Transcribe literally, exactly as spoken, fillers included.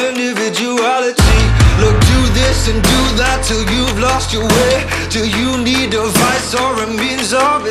individuality. Look, do this and do that till you've lost your way, till you need a vice or a means of